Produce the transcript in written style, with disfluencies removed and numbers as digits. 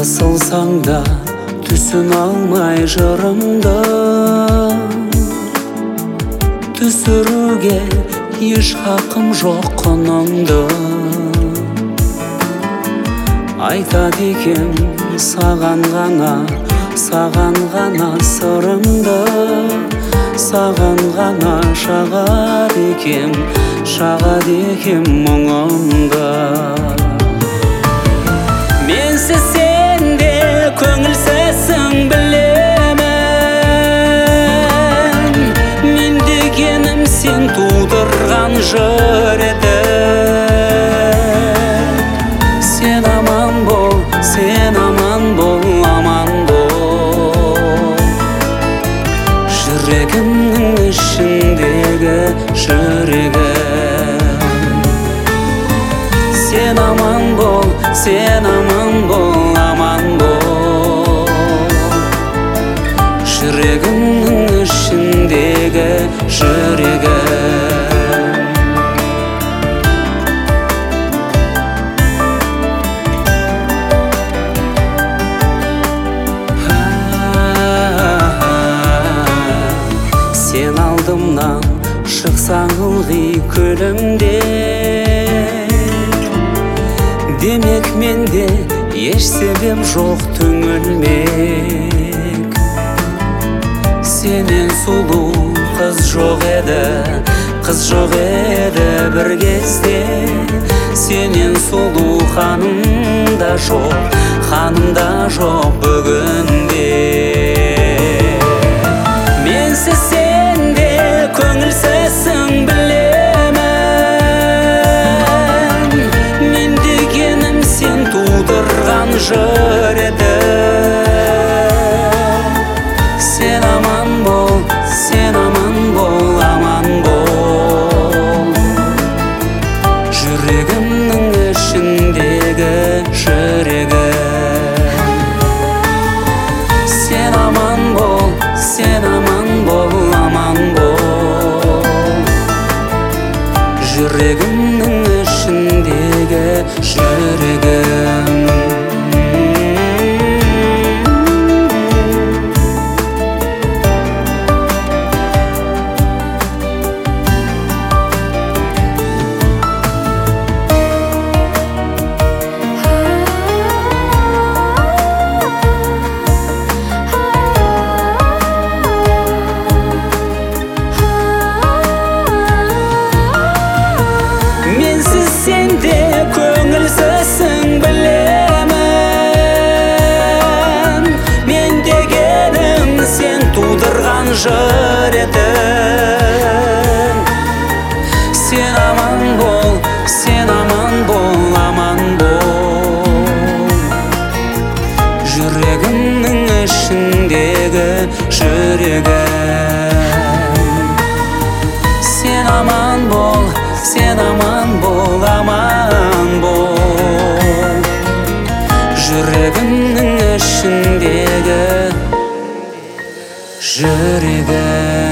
қысылсаң да түсін алмай жырымды, түсіруге еш хақым жоқ құныңды. Айтады екем саған ғана сырымды, саған ғана шағады екем мұңымды. Менсіз сен де көңілсізсің білемін, мен дегенім сен тудырған жыр еді. Сен аман бол, аман бол, жүрегімнің ішіндегі жүрегім. Сен аман бол, аман бол, жүрегімнің ішіндегі жүрегім. Сен алдымнан шықсаң ылғи көлімде, демек менде еш себеп жоқ түңілмек. Сенен сұлу қыз жоқ еді бір кезде. Сенен сұлу ханым да жоқ бүгінде. Менсіз сен де көңілсізсің білемін, мен дегенім сен тудырған жыр еді. Сен аман бол, аман бол, жүрегімнің ішіндегі жүрегім. Сен аман бол, аман бол, жүрегімнің ішіндегі жүрегім. Менсіз сен де көңілсізсің білемін, мен дегенім сен тудырған жыр едің. Сен аман бол, аман бол, жүрегімнің ішіндегі жүрегім. Сен аман бол, аман бол, жүрегімнің ішіндегі жүрегім.